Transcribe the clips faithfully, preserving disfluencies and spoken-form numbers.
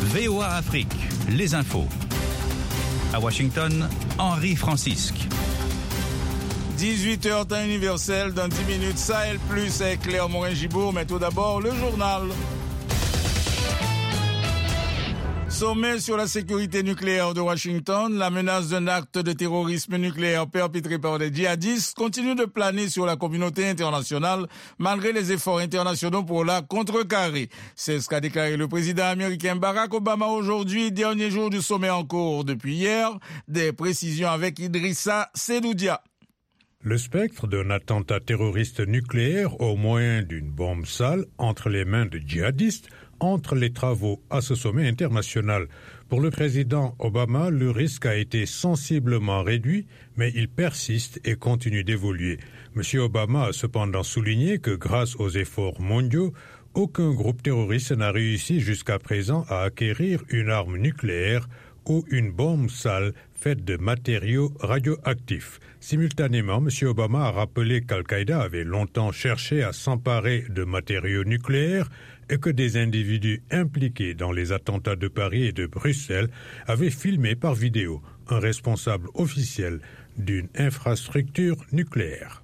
V O A Afrique, les infos. À Washington, Henri Francisque. dix-huit heures temps universel, dans dix minutes, Sahel Plus avec Claire Morin-Gibault, mais tout d'abord, le journal. Sommet sur la sécurité nucléaire de Washington, la menace d'un acte de terrorisme nucléaire perpétré par des djihadistes continue de planer sur la communauté internationale malgré les efforts internationaux pour la contrecarrer. C'est ce qu'a déclaré le président américain Barack Obama aujourd'hui, dernier jour du sommet en cours depuis hier. Des précisions avec Idrissa Sedoudia. Le spectre d'un attentat terroriste nucléaire au moyen d'une bombe sale entre les mains de djihadistes entre les travaux à ce sommet international. Pour le président Obama, le risque a été sensiblement réduit, mais il persiste et continue d'évoluer. M. Obama a cependant souligné que grâce aux efforts mondiaux, aucun groupe terroriste n'a réussi jusqu'à présent à acquérir une arme nucléaire ou une bombe sale faite de matériaux radioactifs. Simultanément, M. Obama a rappelé qu'Al-Qaïda avait longtemps cherché à s'emparer de matériaux nucléaires et que des individus impliqués dans les attentats de Paris et de Bruxelles avaient filmé par vidéo un responsable officiel d'une infrastructure nucléaire.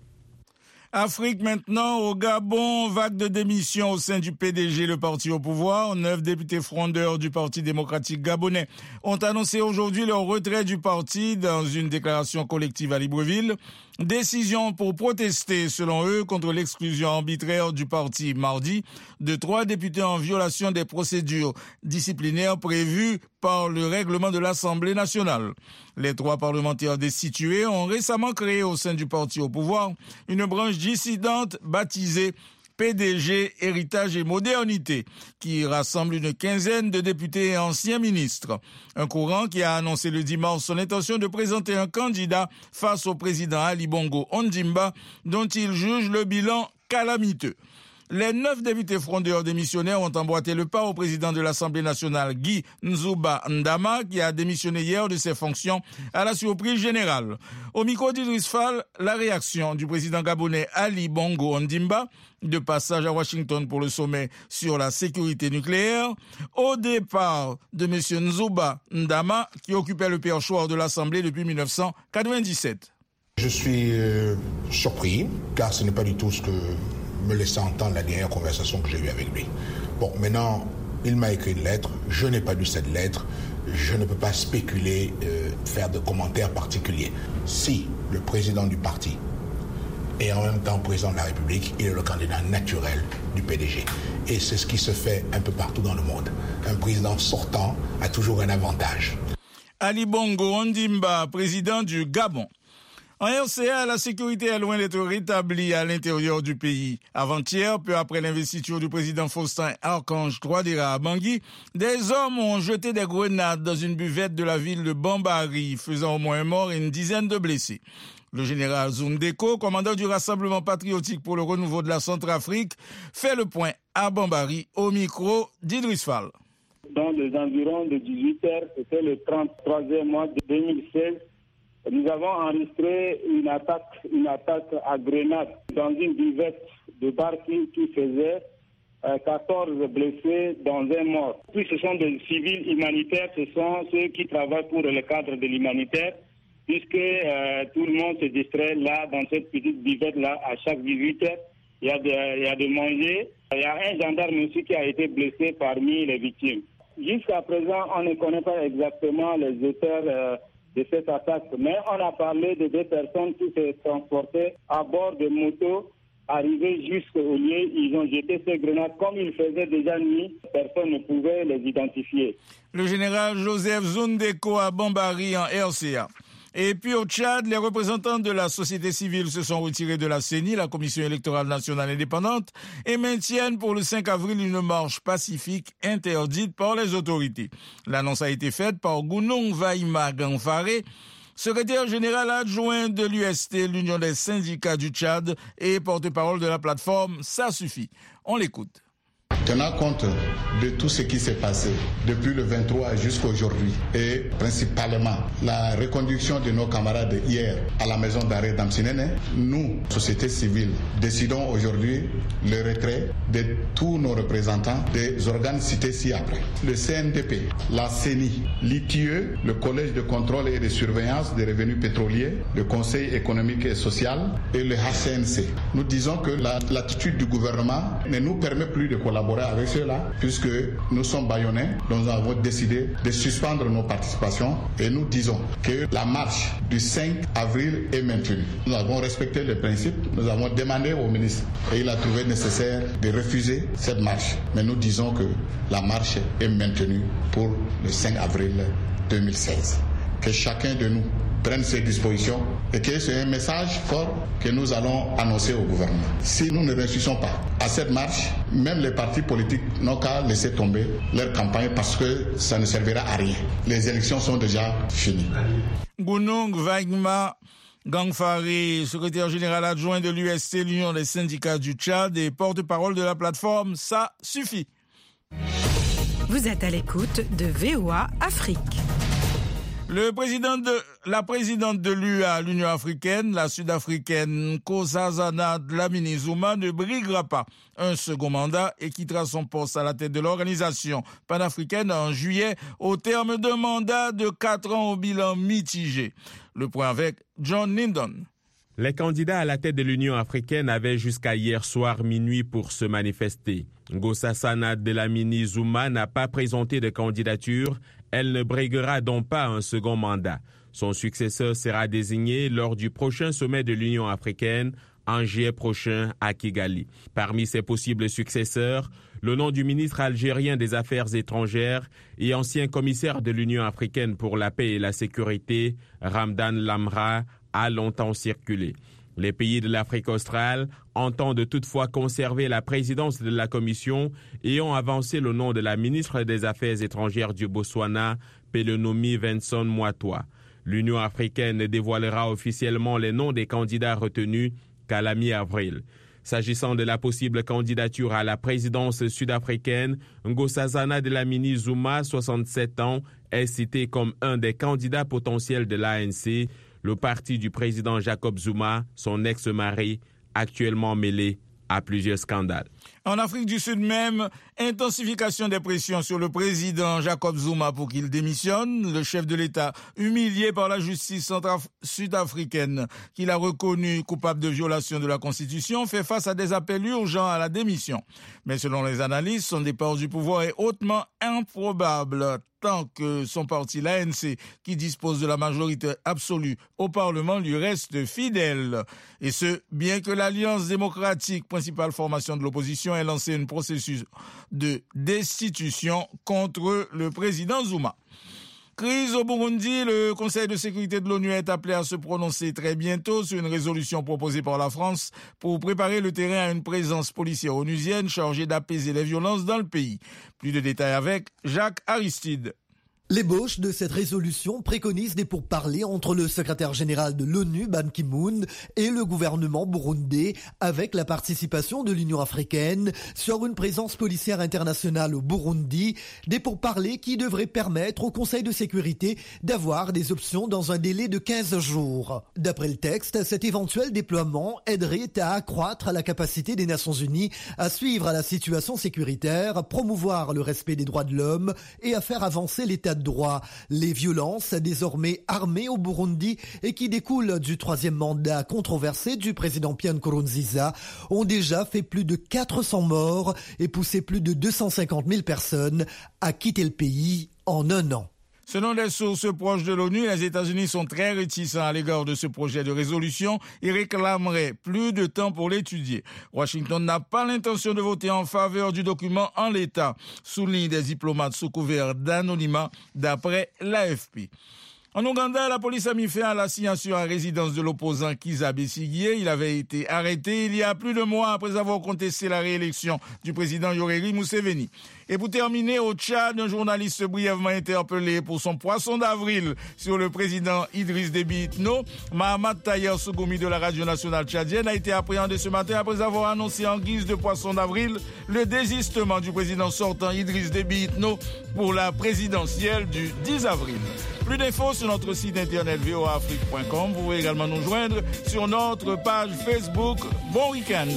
Afrique maintenant, au Gabon, vague de démission au sein du P D G, le parti au pouvoir. Neuf députés frondeurs du Parti démocratique gabonais ont annoncé aujourd'hui leur retrait du parti dans une déclaration collective à Libreville. Décision pour protester, selon eux, contre l'exclusion arbitraire du parti mardi de trois députés en violation des procédures disciplinaires prévues par le règlement de l'Assemblée nationale. Les trois parlementaires destitués ont récemment créé au sein du parti au pouvoir une branche dissidente baptisée P D G, Héritage et Modernité, qui rassemble une quinzaine de députés et anciens ministres. Un courant qui a annoncé le dimanche son intention de présenter un candidat face au président Ali Bongo Ondimba, dont il juge le bilan calamiteux. Les neuf députés frondeurs démissionnaires ont emboîté le pas au président de l'Assemblée nationale, Guy Nzouba Ndama, qui a démissionné hier de ses fonctions à la surprise générale. Au micro d'Idriss Fall, la réaction du président gabonais Ali Bongo Ondimba, de passage à Washington pour le sommet sur la sécurité nucléaire, au départ de M. Nzouba Ndama, qui occupait le perchoir de l'Assemblée depuis mille neuf cent quatre-vingt-dix-sept. Je suis euh, surpris, car ce n'est pas du tout ce que me laissait entendre la dernière conversation que j'ai eue avec lui. Bon, maintenant, il m'a écrit une lettre, je n'ai pas lu cette lettre, je ne peux pas spéculer, euh, faire de commentaires particuliers. Si le président du parti est en même temps président de la République, il est le candidat naturel du P D G. Et c'est ce qui se fait un peu partout dans le monde. Un président sortant a toujours un avantage. Ali Bongo Ondimba, président du Gabon. En R C A, la sécurité est loin d'être rétablie à l'intérieur du pays. Avant-hier, peu après l'investiture du président Faustin Archange Touadéra à Bangui, des hommes ont jeté des grenades dans une buvette de la ville de Bambari, faisant au moins un mort et une dizaine de blessés. Le général Zundeko, commandant du Rassemblement patriotique pour le renouveau de la Centrafrique, fait le point à Bambari au micro d'Idriss Fall. Dans les environs de dix-huit heures, c'était le trente-troisième mois de deux mille seize, nous avons enregistré une attaque, une attaque à grenade dans une buvette de bar qui, qui faisait euh, quatorze blessés dans un mort. Puis ce sont des civils humanitaires, ce sont ceux qui travaillent pour le cadre de l'humanitaire, puisque euh, tout le monde se distrait là, dans cette petite buvette-là, à chaque dix-huit heures. Il y a de, il y a de manger. Il y a un gendarme aussi qui a été blessé parmi les victimes. Jusqu'à présent, on ne connaît pas exactement les auteurs euh, de cette attaque, mais on a parlé de deux personnes qui se transportaient à bord de motos. Arrivés jusqu'au lieu, ils ont jeté ces grenades. Comme il faisait déjà nuit, personne ne pouvait les identifier. Le général Joseph Zundeko à Bambari en R C A. Et puis au Tchad, les représentants de la société civile se sont retirés de la C E N I, la Commission électorale nationale indépendante, et maintiennent pour le cinq avril une marche pacifique interdite par les autorités. L'annonce a été faite par Gounong Vaima Gangfaré, secrétaire général adjoint de l'U S T, l'Union des syndicats du Tchad, et porte-parole de la plateforme Ça suffit. On l'écoute. Tenant compte de tout ce qui s'est passé depuis le vingt-trois jusqu'à aujourd'hui et principalement la reconduction de nos camarades hier à la maison d'arrêt d'Amsinene, nous, société civile, décidons aujourd'hui le retrait de tous nos représentants des organes cités ci-après. Le C N D P, la C E N I, l'I T I E, le Collège de contrôle et de surveillance des revenus pétroliers, le Conseil économique et social et le H C N C. Nous disons que la, l'attitude du gouvernement ne nous permet plus de collaborer avec ceux-là puisque nous sommes bâillonnés, nous avons décidé de suspendre nos participations et nous disons que la marche du cinq avril est maintenue. Nous avons respecté les principes, nous avons demandé au ministre et il a trouvé nécessaire de refuser cette marche. Mais nous disons que la marche est maintenue pour le cinq avril deux mille seize. Que chacun de nous prenne ses dispositions et que c'est un message fort que nous allons annoncer au gouvernement. Si nous ne réussissons pas à cette marche, même les partis politiques n'ont qu'à laisser tomber leur campagne parce que ça ne servira à rien. Les élections sont déjà finies. Gunung Vaigma Gangfari, secrétaire général adjoint de l'U S T, l'Union des syndicats du Tchad, et porte-parole de la plateforme Ça suffit. Vous êtes à l'écoute de V O A Afrique. Le président de, la présidente de l'U A, l'Union africaine, la sud-africaine Nkosazana Dlamini-Zuma, ne briguera pas un second mandat et quittera son poste à la tête de l'organisation panafricaine en juillet au terme d'un mandat de quatre ans au bilan mitigé. Le point avec John Lindon. Les candidats à la tête de l'Union africaine avaient jusqu'à hier soir minuit pour se manifester. Nkosazana Dlamini-Zuma n'a pas présenté de candidature. Elle ne briguera donc pas un second mandat. Son successeur sera désigné lors du prochain sommet de l'Union africaine en juillet prochain à Kigali. Parmi ses possibles successeurs, le nom du ministre algérien des Affaires étrangères et ancien commissaire de l'Union africaine pour la paix et la sécurité, Ramdan Lamra, a longtemps circulé. Les pays de l'Afrique australe entendent toutefois conserver la présidence de la Commission et ont avancé le nom de la ministre des Affaires étrangères du Botswana, Pelonomi Venson Moatoa. L'Union africaine dévoilera officiellement les noms des candidats retenus qu'à la mi-avril. S'agissant de la possible candidature à la présidence sud-africaine, Nkosazana Dlamini-Zuma, soixante-sept ans, est cité comme un des candidats potentiels de l'A N C, le parti du président Jacob Zuma, son ex-mari, actuellement mêlé à plusieurs scandales. En Afrique du Sud même, intensification des pressions sur le président Jacob Zuma pour qu'il démissionne. Le chef de l'État, humilié par la justice sud-africaine, qu'il a reconnu coupable de violation de la Constitution, fait face à des appels urgents à la démission. Mais selon les analystes, son départ du pouvoir est hautement improbable, tant que son parti, l'A N C, qui dispose de la majorité absolue au Parlement, lui reste fidèle. Et ce, bien que l'Alliance démocratique, principale formation de l'opposition, ait lancé un processus de destitution contre le président Zuma. Crise au Burundi, le Conseil de sécurité de l'ONU est appelé à se prononcer très bientôt sur une résolution proposée par la France pour préparer le terrain à une présence policière onusienne chargée d'apaiser les violences dans le pays. Plus de détails avec Jacques Aristide. L'ébauche de cette résolution préconise des pourparlers entre le secrétaire général de l'ONU, Ban Ki-moon, et le gouvernement burundais, avec la participation de l'Union africaine sur une présence policière internationale au Burundi, des pourparlers qui devraient permettre au Conseil de sécurité d'avoir des options dans un délai de quinze jours. D'après le texte, cet éventuel déploiement aiderait à accroître la capacité des Nations Unies à suivre la situation sécuritaire, promouvoir le respect des droits de l'homme et à faire avancer l'état de droit. Les violences désormais armées au Burundi et qui découlent du troisième mandat controversé du président Pierre Nkurunziza ont déjà fait plus de quatre cents morts et poussé plus de deux cent cinquante mille personnes à quitter le pays en un an. Selon des sources proches de l'ONU, les États-Unis sont très réticents à l'égard de ce projet de résolution et réclameraient plus de temps pour l'étudier. Washington n'a pas l'intention de voter en faveur du document en l'état, soulignent des diplomates sous couvert d'anonymat d'après l'A F P. En Ouganda, la police a mis fin à l'assignation à résidence de l'opposant Kizza Besigye. Il avait été arrêté il y a plus de mois après avoir contesté la réélection du président Yoweri Museveni. Et pour terminer, au Tchad, un journaliste brièvement interpellé pour son poisson d'avril sur le président Idriss Déby Itno, Mahamat Tayer Sougoumi de la radio nationale tchadienne, a été appréhendé ce matin après avoir annoncé en guise de poisson d'avril le désistement du président sortant Idriss Déby Itno pour la présidentielle du dix avril. Plus d'infos sur notre site internet v o a afrique point com. Vous pouvez également nous joindre sur notre page Facebook. Bon week-end.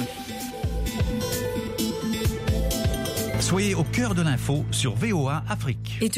Soyez au cœur de l'info sur V O A Afrique.